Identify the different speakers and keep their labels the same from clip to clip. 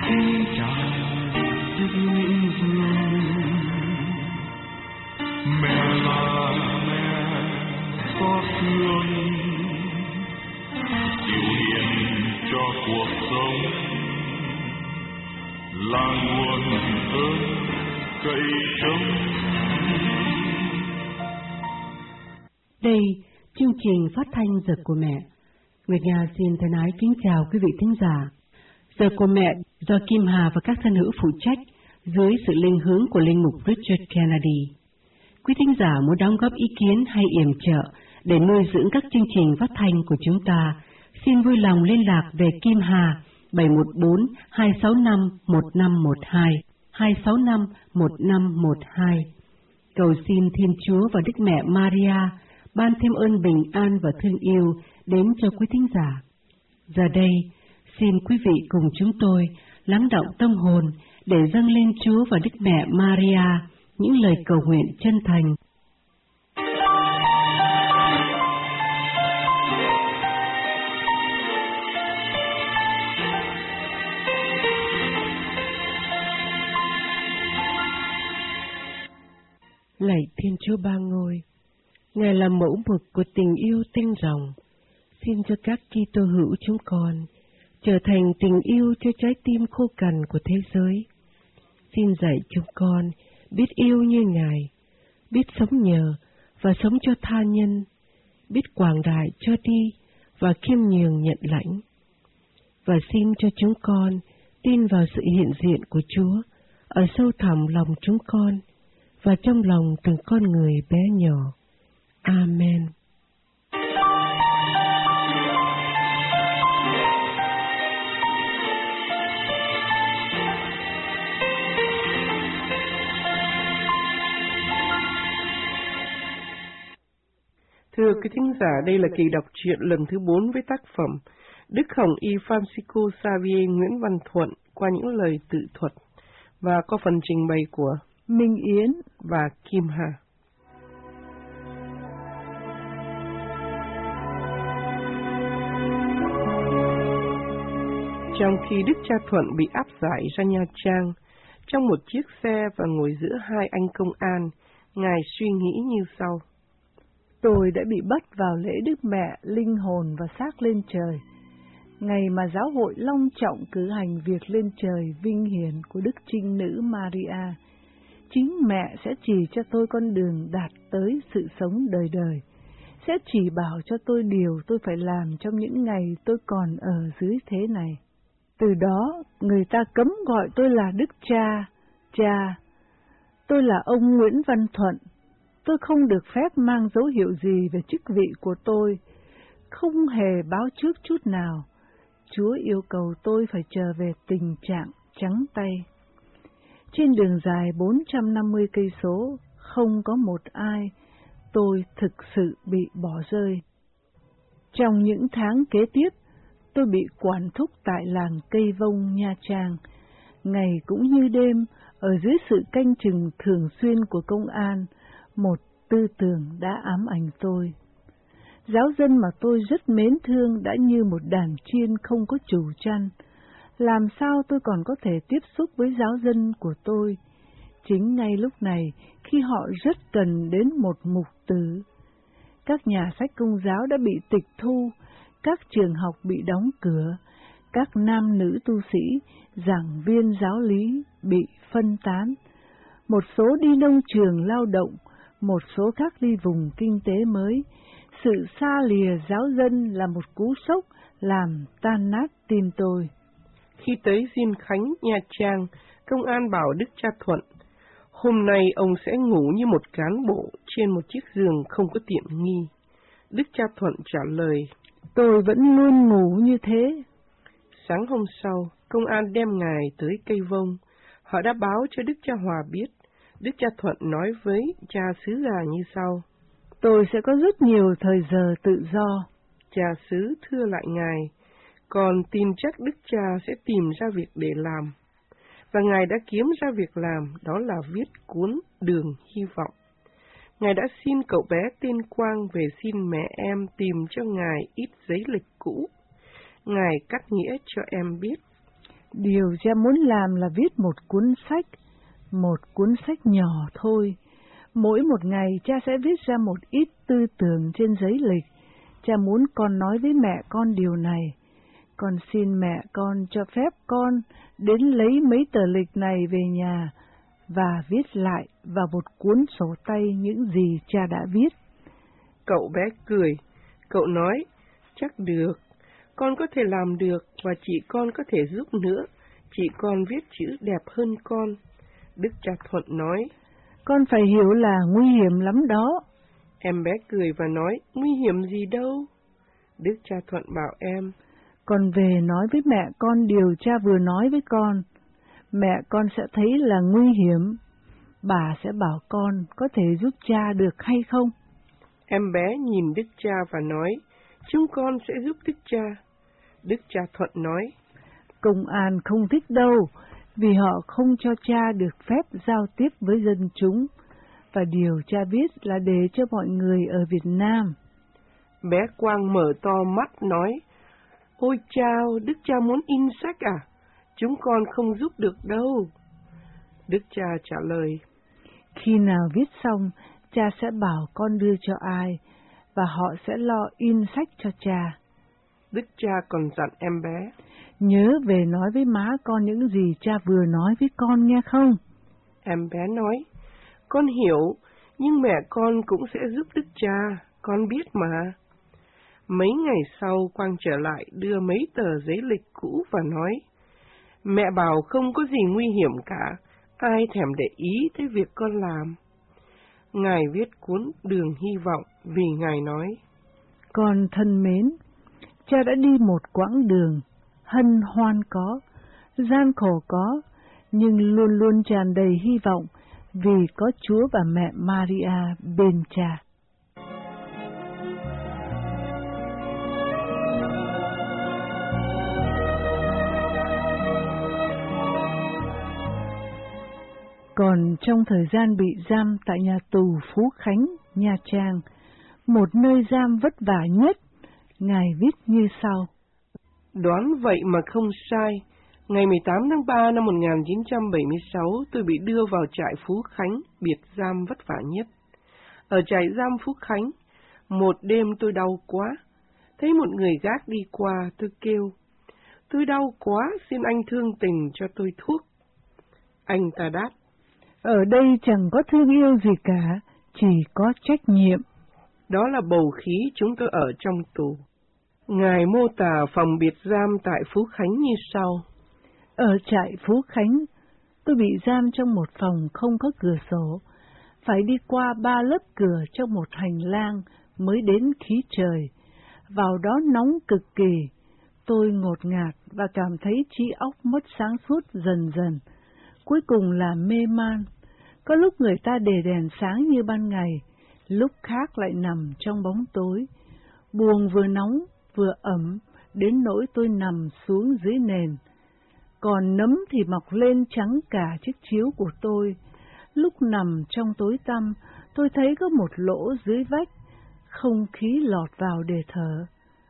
Speaker 1: khi chàng đức những hương. Mẹ là mẹ xót thương, chịu hiền cho cuộc sống, là nguồn ơn cậy trông.
Speaker 2: Đây, chương trình phát thanh Giờ của Mẹ. Nguyệt Nga xin thân ái kính chào quý vị thính giả. Giờ của Mẹ do Kim Hà và các thân hữu phụ trách dưới sự linh hướng của linh mục Richard Kennedy. Quý thính giả muốn đóng góp ý kiến hay yểm trợ để nuôi dưỡng các chương trình phát thanh của chúng ta, xin vui lòng liên lạc về Kim Hà 714-265-1512, 265-1512. Cầu xin Thiên Chúa và Đức Mẹ Maria ban thêm ơn bình an và thương yêu đến cho quý thính giả. Giờ đây, xin quý vị cùng chúng tôi lắng động tâm hồn để dâng lên Chúa và Đức Mẹ Maria những lời cầu nguyện chân thành. Lạy Thiên Chúa Ba Ngôi, Ngài là mẫu mực của tình yêu tinh ròng. Xin cho các Kitô hữu chúng con trở thành tình yêu cho trái tim khô cằn của thế giới. Xin dạy chúng con biết yêu như Ngài, biết sống nhờ và sống cho tha nhân, biết quảng đại cho đi và khiêm nhường nhận lãnh. Và xin cho chúng con tin vào sự hiện diện của Chúa ở sâu thẳm lòng chúng con và trong lòng từng con người bé nhỏ. Amen.
Speaker 3: Thưa quý thính giả, đây là kỳ đọc truyện lần thứ 4 với tác phẩm Đức Hồng Y Francisco Xavier Nguyễn Văn Thuận qua những lời tự thuật và có phần trình bày của Minh Yến và Kim Hà. Trong khi Đức Cha Thuận bị áp giải ra Nha Trang, trong một chiếc xe và ngồi giữa hai anh công an, Ngài suy nghĩ như sau.
Speaker 4: Tôi đã bị bắt vào lễ Đức Mẹ, linh hồn và xác lên trời, ngày mà giáo hội long trọng cử hành việc lên trời vinh hiển của Đức Trinh Nữ Maria. Chính mẹ sẽ chỉ cho tôi con đường đạt tới sự sống đời đời, sẽ chỉ bảo cho tôi điều tôi phải làm trong những ngày tôi còn ở dưới thế này. Từ đó, người ta cấm gọi tôi là Đức Cha. Tôi là ông Nguyễn Văn Thuận. Tôi không được phép mang dấu hiệu gì về chức vị của tôi, không hề báo trước chút nào. Chúa yêu cầu tôi phải trở về tình trạng trắng tay. Trên đường dài 450 cây số, không có một ai, tôi thực sự bị bỏ rơi. Trong những tháng kế tiếp, tôi bị quản thúc tại làng Cây Vông, Nha Trang, ngày cũng như đêm, ở dưới sự canh chừng thường xuyên của công an. Một tư tưởng đã ám ảnh tôi. Giáo dân mà tôi rất mến thương đã như một đàn chiên không có chủ chăn. Làm sao tôi còn có thể tiếp xúc với giáo dân của tôi? Chính ngay lúc này, khi họ rất cần đến một mục tử. Các nhà sách Công giáo đã bị tịch thu, các trường học bị đóng cửa, các nam nữ tu sĩ, giảng viên giáo lý bị phân tán. Một số đi nông trường lao động, một số khác đi vùng kinh tế mới. Sự xa lìa giáo dân là một cú sốc làm tan nát tim tôi.
Speaker 3: Khi tới Diên Khánh, Nha Trang, công an bảo Đức Cha Thuận, hôm nay ông sẽ ngủ như một cán bộ trên một chiếc giường không có tiện nghi. Đức Cha Thuận trả lời,
Speaker 4: tôi vẫn luôn ngủ như thế.
Speaker 3: Sáng hôm sau, công an đem Ngài tới Cây Vông. Họ đã báo cho Đức Cha Hòa biết. Đức Cha Thuận nói với cha xứ già như sau.
Speaker 4: Tôi sẽ có rất nhiều thời giờ tự do.
Speaker 3: Cha xứ thưa lại Ngài, còn tin chắc Đức Cha sẽ tìm ra việc để làm. Và Ngài đã kiếm ra việc làm, đó là viết cuốn Đường Hy Vọng. Ngài đã xin cậu bé tên Quang về xin mẹ em tìm cho Ngài ít giấy lịch cũ. Ngài cắt nghĩa cho em biết.
Speaker 4: Điều cha muốn làm là viết một cuốn sách nhỏ thôi. Mỗi một ngày cha sẽ viết ra một ít tư tưởng trên giấy lịch. Cha muốn con nói với mẹ con điều này. Con xin mẹ con cho phép con đến lấy mấy tờ lịch này về nhà và viết lại vào một cuốn sổ tay những gì cha đã viết.
Speaker 3: Cậu bé cười. Cậu nói, chắc được. Con có thể làm được và chị con có thể giúp nữa. Chị con viết chữ đẹp hơn con. Đức cha Thuận nói,
Speaker 4: con phải hiểu là nguy hiểm lắm đó.
Speaker 3: Em bé cười và nói, nguy hiểm gì đâu. Đức cha Thuận bảo em,
Speaker 4: con về nói với mẹ con điều cha vừa nói với con. Mẹ con sẽ thấy là nguy hiểm. Bà sẽ bảo con có thể giúp cha được hay không?
Speaker 3: Em bé nhìn Đức cha và nói, chúng con sẽ giúp Đức cha. Đức cha Thuận nói,
Speaker 4: Công an không thích đâu, vì họ không cho cha được phép giao tiếp với dân chúng, và điều cha viết là để cho mọi người ở Việt Nam.
Speaker 3: Bé Quang mở to mắt nói, ôi chao, Đức cha muốn in sách à? Chúng con không giúp được đâu. Đức cha trả lời,
Speaker 4: khi nào viết xong, cha sẽ bảo con đưa cho ai, và họ sẽ lo in sách cho cha.
Speaker 3: Đức cha còn dặn em bé,
Speaker 4: nhớ về nói với má con những gì cha vừa nói với con nghe không?
Speaker 3: Em bé nói, con hiểu, nhưng mẹ con cũng sẽ giúp Đức cha, con biết mà. Mấy ngày sau, Quang trở lại đưa mấy tờ giấy lịch cũ và nói, mẹ bảo không có gì nguy hiểm cả, ai thèm để ý tới việc con làm. Ngài viết cuốn Đường Hy Vọng vì Ngài nói,
Speaker 4: con thân mến, cha đã đi một quãng đường, hân hoan có, gian khổ có, nhưng luôn luôn tràn đầy hy vọng vì có Chúa và mẹ Maria bên cha. Còn trong thời gian bị giam tại nhà tù Phú Khánh, Nha Trang, một nơi giam vất vả nhất, Ngài viết như sau.
Speaker 3: Đoán vậy mà không sai, ngày 18 tháng 3 năm 1976 tôi bị đưa vào trại Phú Khánh, biệt giam vất vả nhất. Ở trại giam Phú Khánh, một đêm tôi đau quá, thấy một người gác đi qua, tôi kêu, tôi đau quá, xin anh thương tình cho tôi thuốc. Anh ta đáp,
Speaker 4: ở đây chẳng có thương yêu gì cả, chỉ có trách nhiệm.
Speaker 3: Đó là bầu khí chúng tôi ở trong tù. Ngài mô tả phòng biệt giam tại Phú Khánh như sau.
Speaker 4: Ở trại Phú Khánh, tôi bị giam trong một phòng không có cửa sổ, phải đi qua 3 lớp cửa trong một hành lang mới đến khí trời. Vào đó nóng cực kỳ, tôi ngột ngạt và cảm thấy trí óc mất sáng suốt dần dần. Cuối cùng là mê man. Có lúc người ta để đèn sáng như ban ngày, lúc khác lại nằm trong bóng tối. Buồng vừa nóng vừa ẩm, đến nỗi tôi nằm xuống dưới nền. Còn nấm thì mọc lên trắng cả chiếc chiếu của tôi. Lúc nằm trong tối tăm, tôi thấy có một lỗ dưới vách, không khí lọt vào để thở.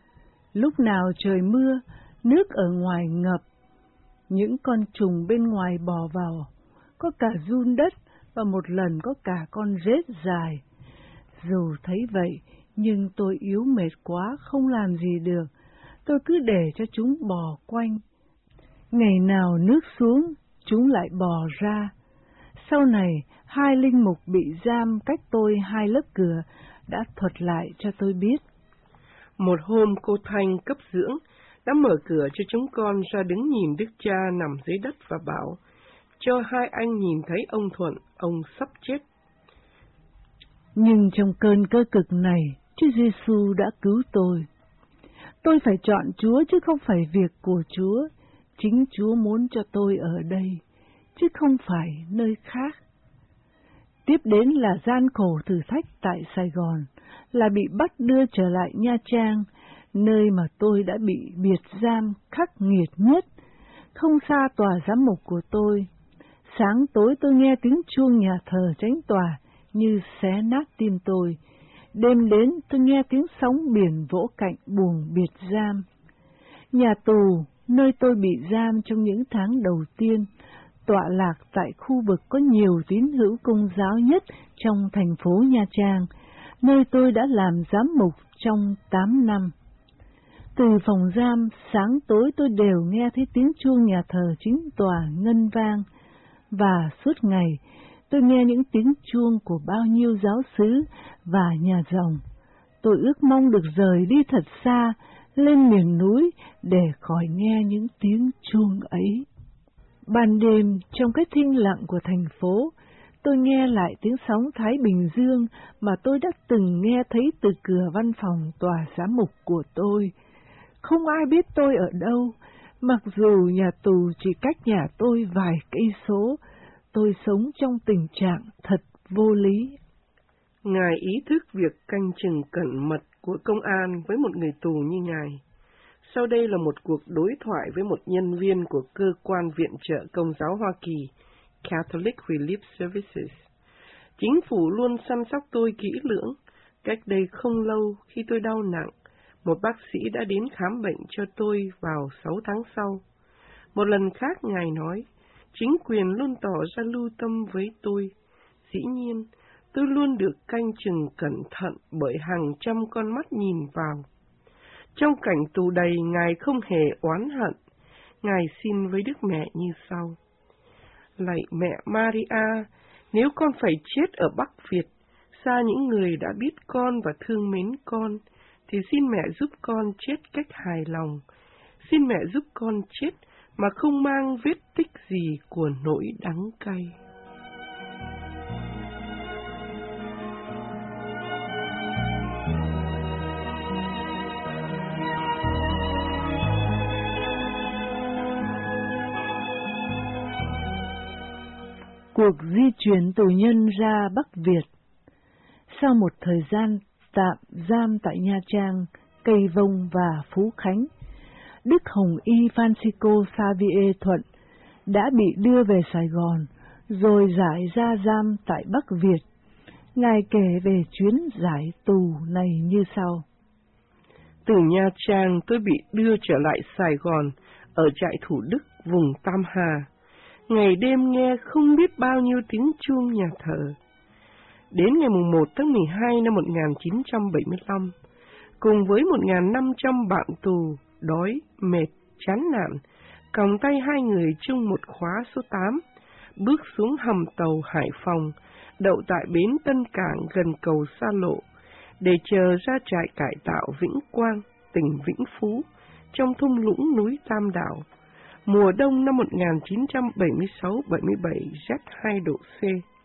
Speaker 4: Lúc nào trời mưa, nước ở ngoài ngập, những con trùng bên ngoài bò vào, có cả giun đất và một lần có cả con rết dài. Dù thấy vậy, nhưng tôi yếu mệt quá, không làm gì được. Tôi cứ để cho chúng bò quanh. Ngày nào nước xuống, chúng lại bò ra. Sau này, 2 linh mục bị giam cách tôi 2 lớp cửa đã thuật lại cho tôi biết.
Speaker 3: Một hôm cô Thanh cấp dưỡng đã mở cửa cho chúng con ra đứng nhìn Đức cha nằm dưới đất và bảo, cho 2 anh nhìn thấy ông Thuận, ông sắp chết.
Speaker 4: Nhưng trong cơn cơ cực này, Chúa Giêsu đã cứu tôi. Tôi phải chọn Chúa chứ không phải việc của Chúa. Chính Chúa muốn cho tôi ở đây, chứ không phải nơi khác. Tiếp đến là gian khổ thử thách tại Sài Gòn, là bị bắt đưa trở lại Nha Trang, nơi mà tôi đã bị biệt giam khắc nghiệt nhất, không xa tòa giám mục của tôi. Sáng tối tôi nghe tiếng chuông nhà thờ chánh tòa như xé nát tim tôi. Đêm đến tôi nghe tiếng sóng biển vỗ cạnh buồng biệt giam. Nhà tù nơi tôi bị giam trong những tháng đầu tiên, tọa lạc tại khu vực có nhiều tín hữu Công giáo nhất trong thành phố Nha Trang, nơi tôi đã làm giám mục trong 8 năm. Từ phòng giam, sáng tối tôi đều nghe thấy tiếng chuông nhà thờ chính tòa ngân vang, và suốt ngày tôi nghe những tiếng chuông của bao nhiêu giáo xứ và nhà rồng. Tôi ước mong được rời đi thật xa, lên miền núi để khỏi nghe những tiếng chuông ấy. Ban đêm, trong cái thinh lặng của thành phố, tôi nghe lại tiếng sóng Thái Bình Dương mà tôi đã từng nghe thấy từ cửa văn phòng tòa giám mục của tôi. Không ai biết tôi ở đâu, mặc dù nhà tù chỉ cách nhà tôi vài cây số, tôi sống trong tình trạng thật vô lý.
Speaker 3: Ngài ý thức việc canh chừng cẩn mật của công an với một người tù như Ngài. Sau đây là một cuộc đối thoại với một nhân viên của cơ quan viện trợ Công giáo Hoa Kỳ, Catholic Relief Services. Chính phủ luôn chăm sóc tôi kỹ lưỡng. Cách đây không lâu, khi tôi đau nặng, một bác sĩ đã đến khám bệnh cho tôi vào 6 tháng sau. Một lần khác Ngài nói, chính quyền luôn tỏ ra lưu tâm với tôi. Dĩ nhiên, tôi luôn được canh chừng cẩn thận bởi hàng trăm con mắt nhìn vào. Trong cảnh tù đầy, Ngài không hề oán hận. Ngài xin với Đức Mẹ như sau: Lạy mẹ Maria, nếu con phải chết ở Bắc Việt, xa những người đã biết con và thương mến con, thì xin mẹ giúp con chết cách hài lòng. Xin mẹ giúp con chết mà không mang vết tích gì của nỗi đắng cay.
Speaker 4: Cuộc di chuyển tù nhân ra Bắc Việt. Sau một thời gian tạm giam tại Nha Trang, Cây Vông và Phú Khánh, Đức Hồng Y Francisco Xavier Thuận đã bị đưa về Sài Gòn, rồi giải ra giam tại Bắc Việt. Ngài kể về chuyến giải tù này như sau.
Speaker 3: Từ Nha Trang tôi bị đưa trở lại Sài Gòn, ở trại Thủ Đức, vùng Tam Hà. Ngày đêm nghe không biết bao nhiêu tiếng chuông nhà thờ. Đến ngày 1 tháng 12 năm 1975, cùng với 1.500 bạn tù, đói, mệt, chán nản, còng tay hai người chung một khóa số 8, bước xuống hầm tàu Hải Phòng, đậu tại bến Tân Cảng gần cầu Sa Lộ, để chờ ra trại cải tạo Vĩnh Quang, tỉnh Vĩnh Phú, trong thung lũng núi Tam Đảo. Mùa đông năm 1976-77, rét 2 độ C.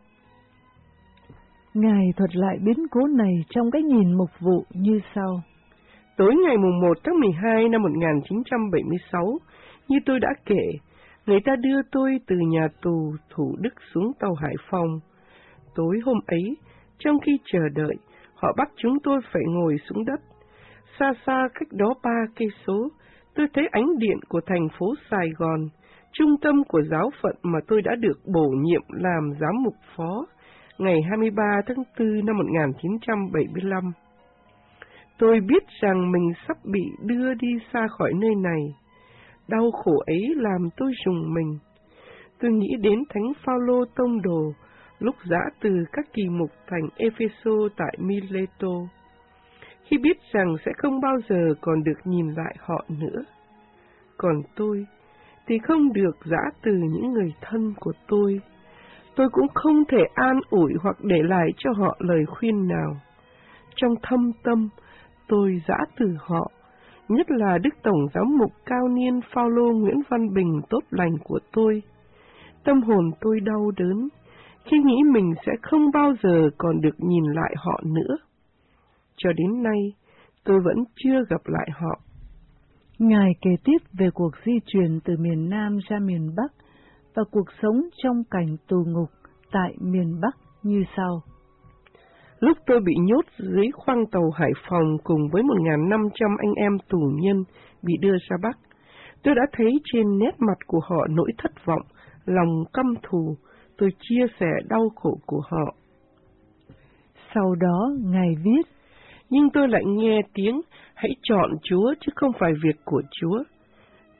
Speaker 4: Ngài thuật lại biến cố này trong cái nhìn mục vụ như sau.
Speaker 3: Tối ngày 1 tháng 12 năm 1976, như tôi đã kể, người ta đưa tôi từ nhà tù Thủ Đức xuống tàu Hải Phòng. Tối hôm ấy, trong khi chờ đợi, họ bắt chúng tôi phải ngồi xuống đất. Xa xa cách đó 3 cây số, tôi thấy ánh điện của thành phố Sài Gòn, trung tâm của giáo phận mà tôi đã được bổ nhiệm làm giám mục phó, ngày 23 tháng 4 năm 1975. Tôi biết rằng mình sắp bị đưa đi xa khỏi nơi này. Đau khổ ấy làm tôi rùng mình. Tôi nghĩ đến Thánh Phaolô tông đồ, lúc giã từ các kỳ mục thành Epheso tại Mileto, khi biết rằng sẽ không bao giờ còn được nhìn lại họ nữa. Còn tôi thì không được giã từ những người thân của tôi. Tôi cũng không thể an ủi hoặc để lại cho họ lời khuyên nào. Trong thâm tâm, tôi giã từ họ, nhất là Đức Tổng Giám mục cao niên Phaolô Nguyễn Văn Bình tốt lành của tôi. Tâm hồn tôi đau đớn khi nghĩ mình sẽ không bao giờ còn được nhìn lại họ nữa. Cho đến nay, tôi vẫn chưa gặp lại họ.
Speaker 4: Ngài kể tiếp về cuộc di chuyển từ miền Nam ra miền Bắc và cuộc sống trong cảnh tù ngục tại miền Bắc như sau.
Speaker 3: Lúc tôi bị nhốt dưới khoang tàu Hải Phòng cùng với 1.500 anh em tù nhân bị đưa ra Bắc, tôi đã thấy trên nét mặt của họ nỗi thất vọng, lòng căm thù. Tôi chia sẻ đau khổ của họ.
Speaker 4: Sau đó, Ngài viết,
Speaker 3: nhưng tôi lại nghe tiếng, hãy chọn Chúa chứ không phải việc của Chúa.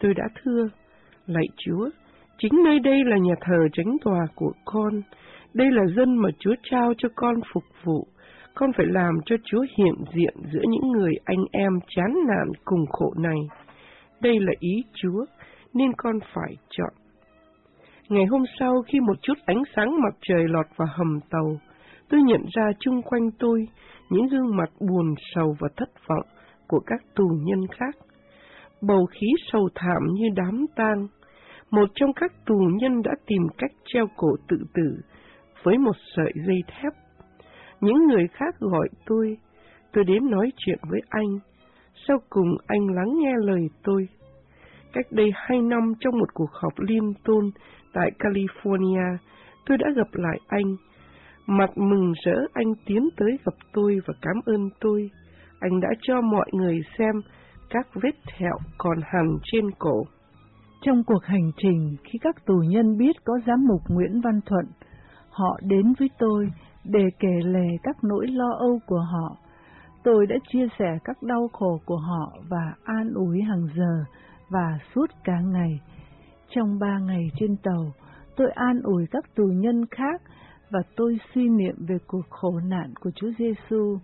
Speaker 3: Tôi đã thưa: Lạy Chúa, chính nơi đây là nhà thờ chánh tòa của con. Đây là dân mà Chúa trao cho con phục vụ. Con phải làm cho Chúa hiện diện giữa những người anh em chán nản cùng khổ này. Đây là ý Chúa, nên con phải chọn. Ngày hôm sau, khi một chút ánh sáng mặt trời lọt vào hầm tàu, tôi nhận ra chung quanh tôi những gương mặt buồn sầu và thất vọng của các tù nhân khác. Bầu khí sầu thảm như đám tang. Một trong các tù nhân đã tìm cách treo cổ tự tử với một sợi dây thép. Những người khác gọi tôi đến nói chuyện với anh. Sau cùng anh lắng nghe lời tôi. Cách đây 2 năm, trong một cuộc họp liên tôn tại California, tôi đã gặp lại anh. Mặt mừng rỡ, anh tiến tới gặp tôi và cảm ơn tôi. Anh đã cho mọi người xem các vết thẹo còn hằn trên cổ.
Speaker 4: Trong cuộc hành trình, khi các tù nhân biết có giám mục Nguyễn Văn Thuận, họ đến với tôi để kể lể các nỗi lo âu của họ. Tôi đã chia sẻ các đau khổ của họ và an ủi hàng giờ và suốt cả ngày. Trong 3 ngày trên tàu, tôi an ủi các tù nhân khác và tôi suy niệm về cuộc khổ nạn của Chúa Giêsu.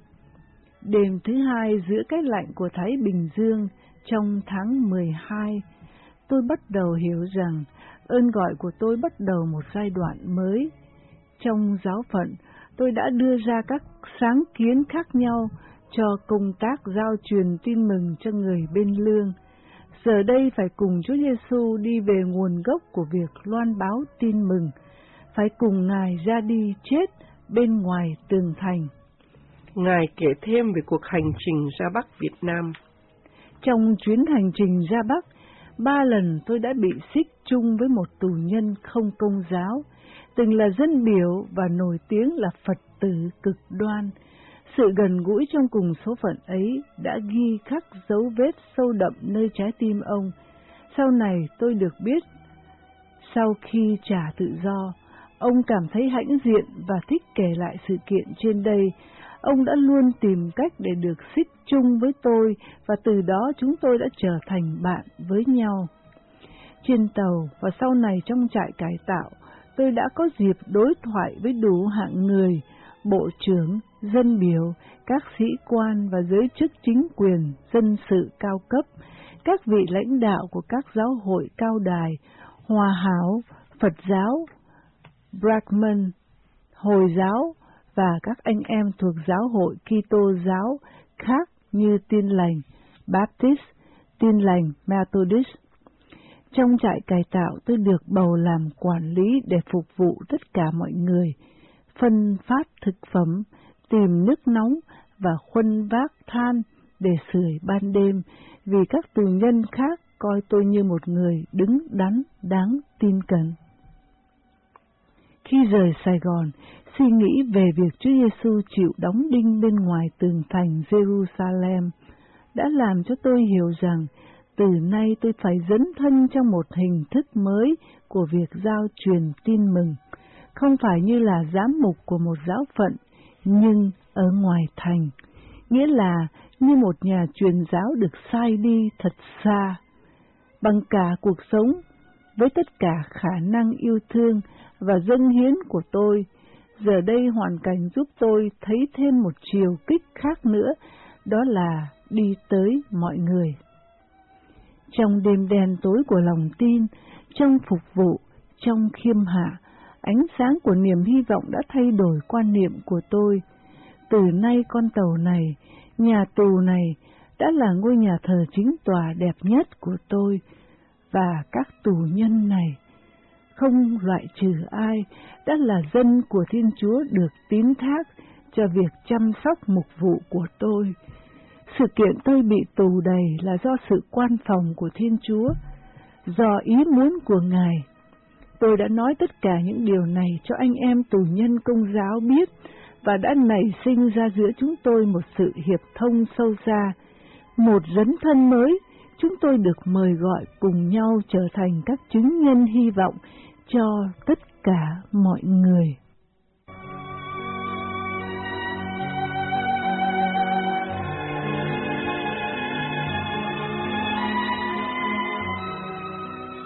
Speaker 4: Đêm thứ 2 giữa cái lạnh của Thái Bình Dương trong tháng 12, tôi bắt đầu hiểu rằng ơn gọi của tôi bắt đầu một giai đoạn mới. Trong giáo phận, tôi đã đưa ra các sáng kiến khác nhau cho công tác giao truyền tin mừng cho người bên lương. Giờ đây phải cùng Chúa Giêsu đi về nguồn gốc của việc loan báo tin mừng, phải cùng Ngài ra đi chết bên ngoài tường thành.
Speaker 3: Ngài kể thêm về cuộc hành trình ra Bắc Việt Nam.
Speaker 4: Trong chuyến hành trình ra Bắc, 3 lần tôi đã bị xích chung với một tù nhân không công giáo, từng là dân biểu và nổi tiếng là Phật tử cực đoan. Sự gần gũi trong cùng số phận ấy đã ghi khắc dấu vết sâu đậm nơi trái tim ông. Sau này tôi được biết, sau khi trả tự do, ông cảm thấy hãnh diện và thích kể lại sự kiện trên đây. Ông đã luôn tìm cách để được xích chung với tôi và từ đó chúng tôi đã trở thành bạn với nhau. Trên tàu và sau này trong trại cải tạo, tôi đã có dịp đối thoại với đủ hạng người, bộ trưởng, dân biểu, các sĩ quan và giới chức chính quyền, dân sự cao cấp, các vị lãnh đạo của các giáo hội cao đài, Hòa Hảo, Phật giáo, Brahman, Hồi giáo và các anh em thuộc giáo hội Kitô giáo khác như Tin Lành, Baptist, Tin Lành, Methodist. Trong trại cải tạo, tôi được bầu làm quản lý để phục vụ tất cả mọi người, phân phát thực phẩm, tìm nước nóng và khuân vác than để sưởi ban đêm, vì các tù nhân khác coi tôi như một người đứng đắn, đáng tin cậy. Khi rời Sài Gòn, suy nghĩ về việc Chúa Giêsu chịu đóng đinh bên ngoài tường thành Jerusalem đã làm cho tôi hiểu rằng từ nay tôi phải dấn thân trong một hình thức mới của việc giao truyền tin mừng, không phải như là giám mục của một giáo phận, nhưng ở ngoài thành, nghĩa là như một nhà truyền giáo được sai đi thật xa. Bằng cả cuộc sống, với tất cả khả năng yêu thương và dâng hiến của tôi, giờ đây hoàn cảnh giúp tôi thấy thêm một chiều kích khác nữa, đó là đi tới mọi người. Trong đêm đen tối của lòng tin, trong phục vụ, trong khiêm hạ, ánh sáng của niềm hy vọng đã thay đổi quan niệm của tôi. Từ nay con tàu này, nhà tù này, đã là ngôi nhà thờ chính tòa đẹp nhất của tôi, và các tù nhân này, không loại trừ ai, đã là dân của Thiên Chúa được tín thác cho việc chăm sóc mục vụ của tôi. Sự kiện tôi bị tù đầy là do sự quan phòng của Thiên Chúa, do ý muốn của Ngài. Tôi đã nói tất cả những điều này cho anh em tù nhân Công giáo biết và đã nảy sinh ra giữa chúng tôi một sự hiệp thông sâu xa, một dấn thân mới. Chúng tôi được mời gọi cùng nhau trở thành các chứng nhân hy vọng cho tất cả mọi người.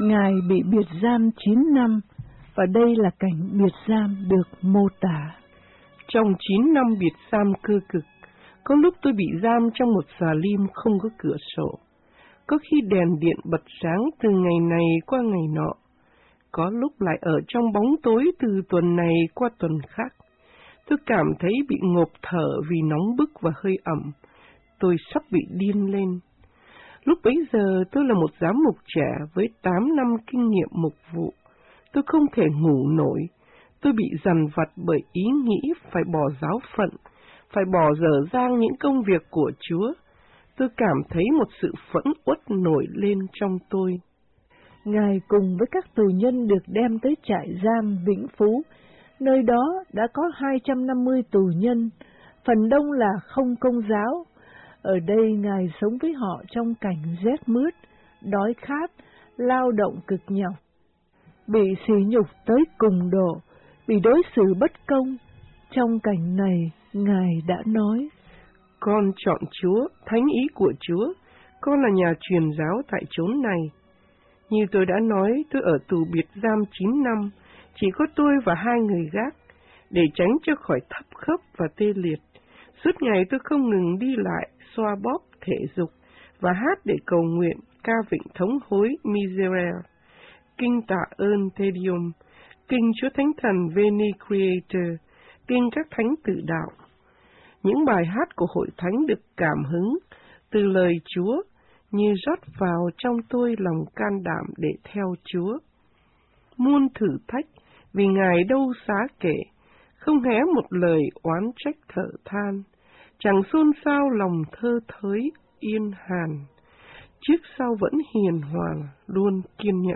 Speaker 4: Ngài bị biệt giam 9 năm, và đây là cảnh biệt giam được mô tả.
Speaker 3: Trong 9 năm biệt giam cơ cực, có lúc tôi bị giam trong một xà lim không có cửa sổ. Có khi đèn điện bật sáng từ ngày này qua ngày nọ. Có lúc lại ở trong bóng tối từ tuần này qua tuần khác. Tôi cảm thấy bị ngộp thở vì nóng bức và hơi ẩm. Tôi sắp bị điên lên. Lúc bấy giờ tôi là một giám mục trẻ với 8 năm kinh nghiệm mục vụ. Tôi không thể ngủ nổi. Tôi bị dằn vặt bởi ý nghĩ phải bỏ giáo phận, phải bỏ dở dang những công việc của Chúa. Tôi cảm thấy một sự phẫn uất nổi lên trong tôi.
Speaker 4: Ngài cùng với các tù nhân được đem tới trại giam Vĩnh Phú. Nơi đó đã có 250 tù nhân, phần đông là không công giáo. Ở đây Ngài sống với họ trong cảnh rét mướt, đói khát, lao động cực nhọc. Bị sỉ nhục tới cùng độ, bị đối xử bất công. Trong cảnh này, Ngài đã nói:
Speaker 3: Con chọn Chúa, thánh ý của Chúa, con là nhà truyền giáo tại chốn này. Như tôi đã nói, tôi ở tù biệt giam 9 năm, chỉ có tôi và 2 người gác, để tránh cho khỏi thấp khớp và tê liệt. Suốt ngày tôi không ngừng đi lại, xoa bóp, thể dục, và hát để cầu nguyện, ca vịnh thống hối Miserere, kinh tạ ơn Te Deum, kinh Chúa Thánh Thần Veni Creator, kinh các thánh tự đạo. Những bài hát của hội thánh được cảm hứng từ lời Chúa, như rót vào trong tôi lòng can đảm để theo Chúa. Muôn thử thách, vì Ngài đâu xá kể, không hé một lời oán trách thở than, chẳng xôn xao lòng thơ thới yên hàn, trước sau vẫn hiền hòa luôn kiên nhẫn.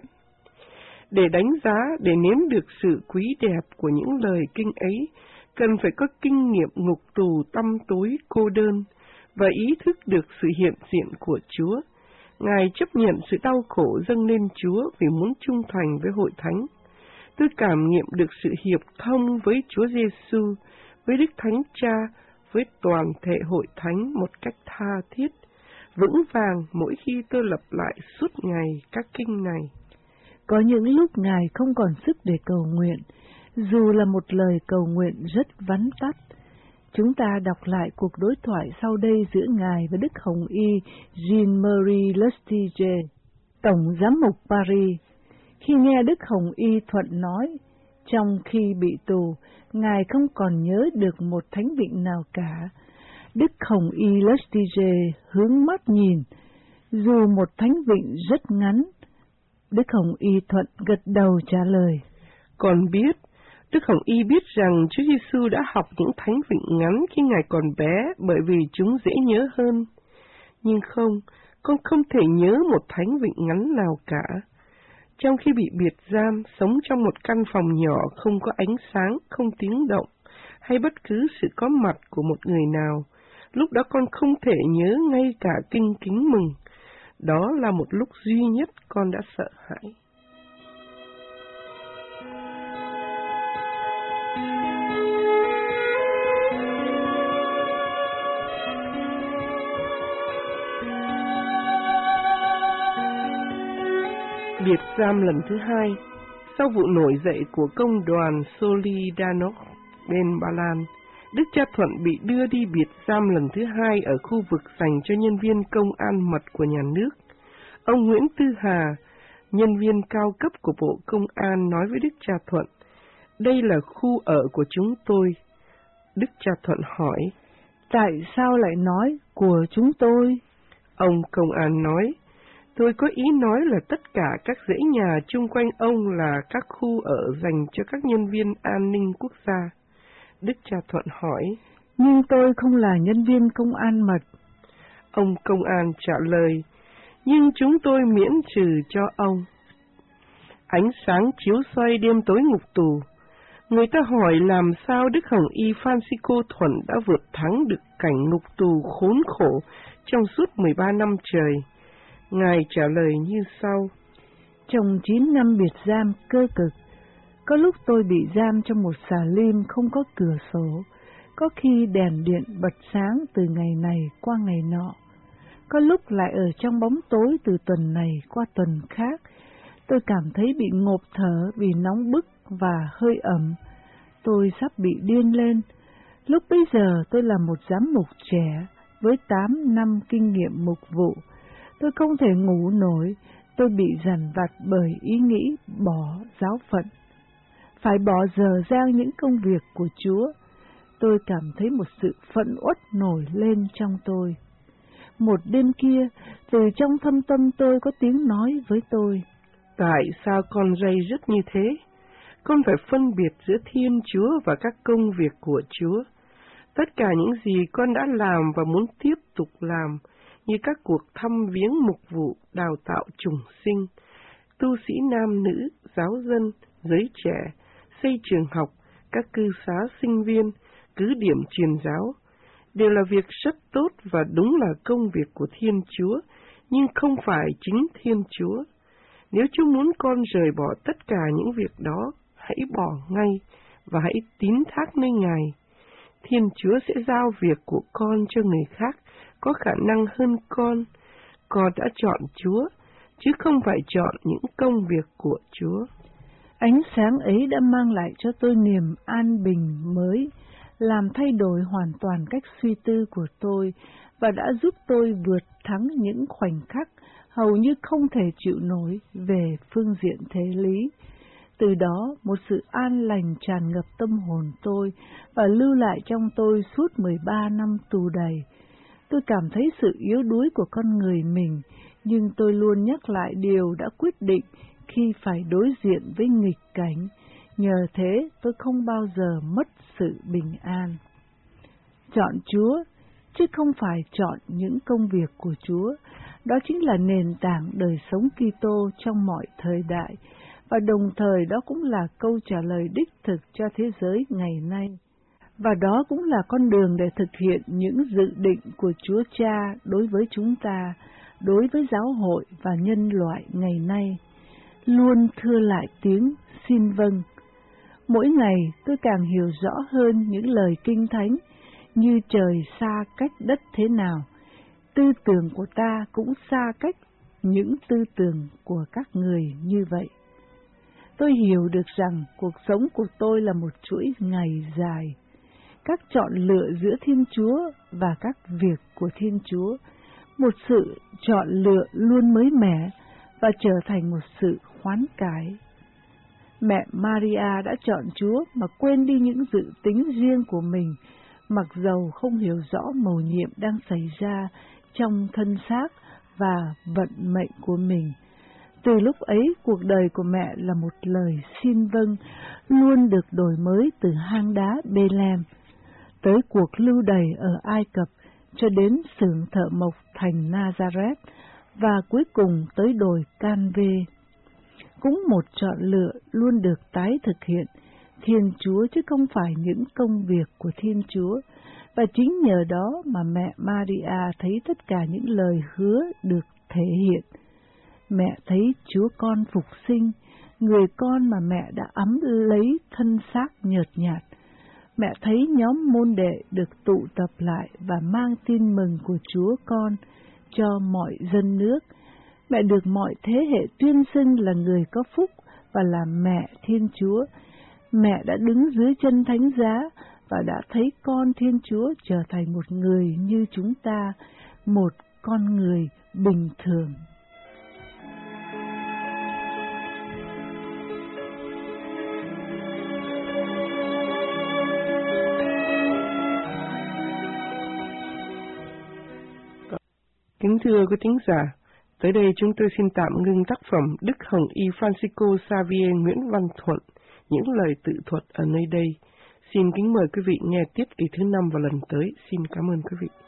Speaker 3: Để đánh giá, để nếm được sự quý đẹp của những lời kinh ấy, cần phải có kinh nghiệm ngục tù tăm tối cô đơn và ý thức được sự hiện diện của Chúa. Ngài chấp nhận sự đau khổ dâng lên Chúa vì muốn trung thành với hội thánh. Tôi cảm nghiệm được sự hiệp thông với Chúa Giêsu, với Đức Thánh Cha, với toàn thể hội thánh một cách tha thiết, vững vàng mỗi khi tôi lặp lại suốt ngày các kinh này.
Speaker 4: Có những lúc Ngài không còn sức để cầu nguyện, dù là một lời cầu nguyện rất vắn tắt. Chúng ta đọc lại cuộc đối thoại sau đây giữa Ngài và Đức Hồng Y Jean-Marie Lestige, Tổng Giám mục Paris. Khi nghe Đức Hồng Y thuận nói, trong khi bị tù, Ngài không còn nhớ được một thánh vịnh nào cả. Đức Hồng Y Lestige hướng mắt nhìn, dù một thánh vịnh rất ngắn. Đức Hồng Y thuận gật đầu trả lời:
Speaker 3: Còn biết, Đức Hồng Y biết rằng Chúa Giêsu đã học những thánh vịnh ngắn khi Ngài còn bé bởi vì chúng dễ nhớ hơn. Nhưng không, con không thể nhớ một thánh vịnh ngắn nào cả. Trong khi bị biệt giam, sống trong một căn phòng nhỏ không có ánh sáng, không tiếng động, hay bất cứ sự có mặt của một người nào, lúc đó con không thể nhớ ngay cả kinh kính mừng. Đó là một lúc duy nhất con đã sợ hãi. Biệt giam lần thứ 2, sau vụ nổi dậy của công đoàn Solidarność bên Ba Lan, Đức Cha Thuận bị đưa đi biệt giam lần thứ 2 ở khu vực dành cho nhân viên công an mật của nhà nước. Ông Nguyễn Tư Hà, nhân viên cao cấp của Bộ Công an, nói với Đức Cha Thuận: "Đây là khu ở của chúng tôi." Đức Cha Thuận hỏi:
Speaker 4: "Tại sao lại nói của chúng tôi?"
Speaker 3: Ông công an nói: "Tôi có ý nói là tất cả các dãy nhà chung quanh ông là các khu ở dành cho các nhân viên an ninh quốc gia." Đức Cha Thuận hỏi:
Speaker 4: "Nhưng tôi không là nhân viên công an mật."
Speaker 3: Ông công an trả lời: "Nhưng chúng tôi miễn trừ cho ông." Ánh sáng chiếu xoay đêm tối ngục tù. Người ta hỏi làm sao Đức Hồng Y Francisco Thuận đã vượt thắng được cảnh ngục tù khốn khổ trong suốt 13 năm trời. Ngài trả lời như sau:
Speaker 4: "Trong 9 năm biệt giam cơ cực, có lúc tôi bị giam trong một xà lim không có cửa sổ, có khi đèn điện bật sáng từ ngày này qua ngày nọ, có lúc lại ở trong bóng tối từ tuần này qua tuần khác. Tôi cảm thấy bị ngộp thở vì nóng bức và hơi ẩm. Tôi sắp bị điên lên. Lúc bấy giờ tôi là một giám mục trẻ với 8 năm kinh nghiệm mục vụ. Tôi không thể ngủ nổi, tôi bị dằn vặt bởi ý nghĩ bỏ giáo phận. Phải bỏ dở dang những công việc của Chúa. Tôi cảm thấy một sự phẫn uất nổi lên trong tôi. Một đêm kia, từ trong thâm tâm tôi có tiếng nói với tôi:
Speaker 3: Tại sao con day dứt như thế? Con phải phân biệt giữa Thiên Chúa và các công việc của Chúa. Tất cả những gì con đã làm và muốn tiếp tục làm, như các cuộc thăm viếng mục vụ, đào tạo chủng sinh, tu sĩ nam nữ, giáo dân, giới trẻ, xây trường học, các cư xá sinh viên, cứ điểm truyền giáo, đều là việc rất tốt và đúng là công việc của Thiên Chúa, nhưng không phải chính Thiên Chúa. Nếu Chúa muốn con rời bỏ tất cả những việc đó, hãy bỏ ngay và hãy tín thác nơi Ngài. Thiên Chúa sẽ giao việc của con cho người khác có khả năng hơn con. Con đã chọn Chúa, chứ không phải chọn những công việc của Chúa.
Speaker 4: Ánh sáng ấy đã mang lại cho tôi niềm an bình mới, làm thay đổi hoàn toàn cách suy tư của tôi và đã giúp tôi vượt thắng những khoảnh khắc hầu như không thể chịu nổi về phương diện thế lý. Từ đó, một sự an lành tràn ngập tâm hồn tôi và lưu lại trong tôi suốt 13 năm tù đầy. Tôi cảm thấy sự yếu đuối của con người mình, nhưng tôi luôn nhắc lại điều đã quyết định khi phải đối diện với nghịch cảnh. Nhờ thế, tôi không bao giờ mất sự bình an. Chọn Chúa, chứ không phải chọn những công việc của Chúa. Đó chính là nền tảng đời sống Kitô trong mọi thời đại, và đồng thời đó cũng là câu trả lời đích thực cho thế giới ngày nay. Và đó cũng là con đường để thực hiện những dự định của Chúa Cha đối với chúng ta, đối với giáo hội và nhân loại ngày nay. Luôn thưa lại tiếng xin vâng. Mỗi ngày tôi càng hiểu rõ hơn những lời Kinh Thánh, như trời xa cách đất thế nào, tư tưởng của ta cũng xa cách những tư tưởng của các người như vậy. Tôi hiểu được rằng cuộc sống của tôi là một chuỗi ngày dài. Các chọn lựa giữa Thiên Chúa và các việc của Thiên Chúa, một sự chọn lựa luôn mới mẻ và trở thành một sự hoán cải. Mẹ Maria đã chọn Chúa mà quên đi những dự tính riêng của mình, mặc dầu không hiểu rõ mầu nhiệm đang xảy ra trong thân xác và vận mệnh của mình. Từ lúc ấy, cuộc đời của mẹ là một lời xin vâng, luôn được đổi mới từ hang đá Bethlehem, tới cuộc lưu đày ở Ai Cập, cho đến xưởng thợ mộc thành Nazareth, và cuối cùng tới đồi Can-vê. Cũng một chọn lựa luôn được tái thực hiện, Thiên Chúa chứ không phải những công việc của Thiên Chúa, và chính nhờ đó mà mẹ Maria thấy tất cả những lời hứa được thể hiện. Mẹ thấy Chúa con phục sinh, người con mà mẹ đã ấm lấy thân xác nhợt nhạt. Mẹ thấy nhóm môn đệ được tụ tập lại và mang tin mừng của Chúa con cho mọi dân nước. Mẹ được mọi thế hệ tuyên xưng là người có phúc và là mẹ Thiên Chúa. Mẹ đã đứng dưới chân thánh giá và đã thấy con Thiên Chúa trở thành một người như chúng ta, một con người bình thường.
Speaker 3: Kính thưa quý thính giả, tới đây chúng tôi xin tạm ngưng tác phẩm Đức Hồng Y Francisco Xavier Nguyễn Văn Thuận, những lời tự thuật ở nơi đây. Xin kính mời quý vị nghe tiết kỳ thứ 5 vào lần tới. Xin cảm ơn quý vị.